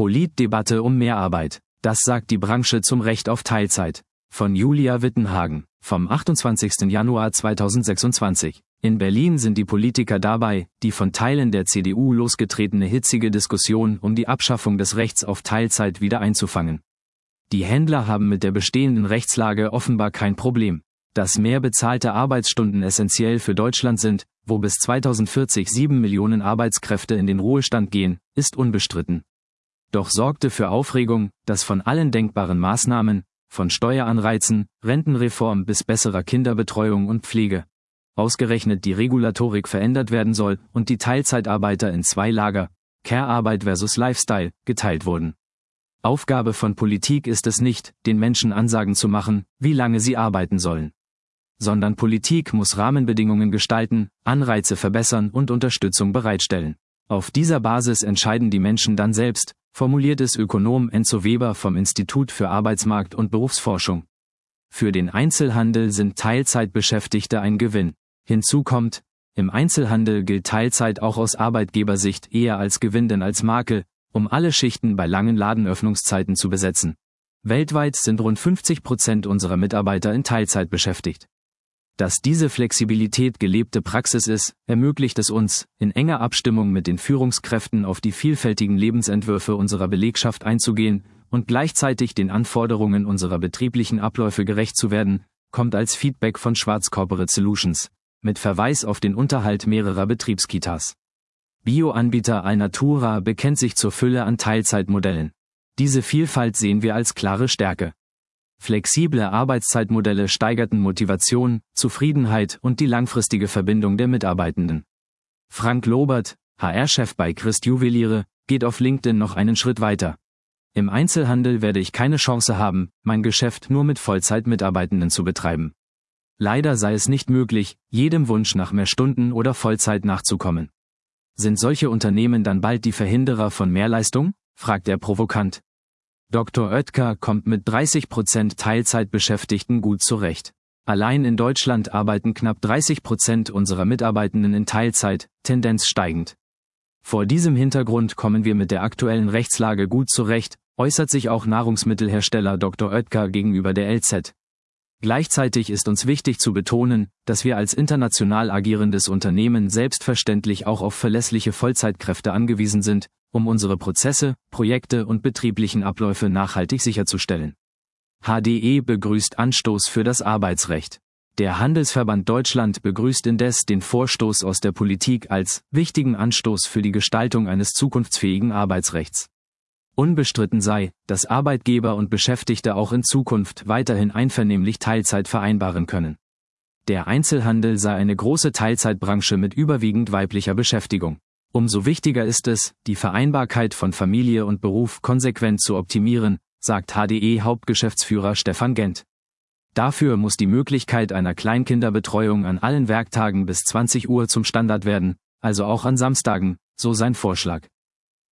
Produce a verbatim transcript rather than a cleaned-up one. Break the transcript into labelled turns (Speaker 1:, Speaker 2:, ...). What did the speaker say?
Speaker 1: Politdebatte um Mehrarbeit. Das sagt die Branche zum Recht auf Teilzeit. Von Julia Wittenhagen, vom achtundzwanzigsten Januar zweitausendsechsundzwanzig. In Berlin sind die Politiker dabei, die von Teilen der C D U losgetretene hitzige Diskussion um die Abschaffung des Rechts auf Teilzeit wieder einzufangen. Die Händler haben mit der bestehenden Rechtslage offenbar kein Problem. Dass mehr bezahlte Arbeitsstunden essentiell für Deutschland sind, wo bis zweitausendvierzig sieben Millionen Arbeitskräfte in den Ruhestand gehen, ist unbestritten. Doch sorgte für Aufregung, dass von allen denkbaren Maßnahmen, von Steueranreizen, Rentenreform bis besserer Kinderbetreuung und Pflege, ausgerechnet die Regulatorik verändert werden soll und die Teilzeitarbeiter in zwei Lager, Care-Arbeit versus Lifestyle, geteilt wurden. Aufgabe von Politik ist es nicht, den Menschen Ansagen zu machen, wie lange sie arbeiten sollen. Sondern Politik muss Rahmenbedingungen gestalten, Anreize verbessern und Unterstützung bereitstellen. Auf dieser Basis entscheiden die Menschen dann selbst, formuliert es Ökonom Enzo Weber vom Institut für Arbeitsmarkt- und Berufsforschung. Für den Einzelhandel sind Teilzeitbeschäftigte ein Gewinn. Hinzu kommt, im Einzelhandel gilt Teilzeit auch aus Arbeitgebersicht eher als Gewinn denn als Makel, um alle Schichten bei langen Ladenöffnungszeiten zu besetzen. Weltweit sind rund fünfzig Prozent unserer Mitarbeiter in Teilzeit beschäftigt. Dass diese Flexibilität gelebte Praxis ist, ermöglicht es uns, in enger Abstimmung mit den Führungskräften auf die vielfältigen Lebensentwürfe unserer Belegschaft einzugehen und gleichzeitig den Anforderungen unserer betrieblichen Abläufe gerecht zu werden, kommt als Feedback von Schwarz Corporate Solutions, mit Verweis auf den Unterhalt mehrerer Betriebskitas. Bioanbieter Alnatura bekennt sich zur Fülle an Teilzeitmodellen. Diese Vielfalt sehen wir als klare Stärke. Flexible Arbeitszeitmodelle steigerten Motivation, Zufriedenheit und die langfristige Verbindung der Mitarbeitenden. Frank Lobert, H R-Chef bei Christ Juweliere, geht auf LinkedIn noch einen Schritt weiter. Im Einzelhandel werde ich keine Chance haben, mein Geschäft nur mit Vollzeitmitarbeitenden zu betreiben. Leider sei es nicht möglich, jedem Wunsch nach mehr Stunden oder Vollzeit nachzukommen. Sind solche Unternehmen dann bald die Verhinderer von Mehrleistung? Fragt er provokant. Doktor Oetker kommt mit dreißig Prozent Teilzeitbeschäftigten gut zurecht. Allein in Deutschland arbeiten knapp dreißig Prozent unserer Mitarbeitenden in Teilzeit, Tendenz steigend. Vor diesem Hintergrund kommen wir mit der aktuellen Rechtslage gut zurecht, äußert sich auch Nahrungsmittelhersteller Doktor Oetker gegenüber der L Z. Gleichzeitig ist uns wichtig zu betonen, dass wir als international agierendes Unternehmen selbstverständlich auch auf verlässliche Vollzeitkräfte angewiesen sind, um unsere Prozesse, Projekte und betrieblichen Abläufe nachhaltig sicherzustellen. H D E begrüßt Anstoß für das Arbeitsrecht. Der Handelsverband Deutschland begrüßt indes den Vorstoß aus der Politik als wichtigen Anstoß für die Gestaltung eines zukunftsfähigen Arbeitsrechts. Unbestritten sei, dass Arbeitgeber und Beschäftigte auch in Zukunft weiterhin einvernehmlich Teilzeit vereinbaren können. Der Einzelhandel sei eine große Teilzeitbranche mit überwiegend weiblicher Beschäftigung. Umso wichtiger ist es, die Vereinbarkeit von Familie und Beruf konsequent zu optimieren, sagt H D E-Hauptgeschäftsführer Stefan Gent. Dafür muss die Möglichkeit einer Kleinkinderbetreuung an allen Werktagen bis zwanzig Uhr zum Standard werden, also auch an Samstagen, so sein Vorschlag.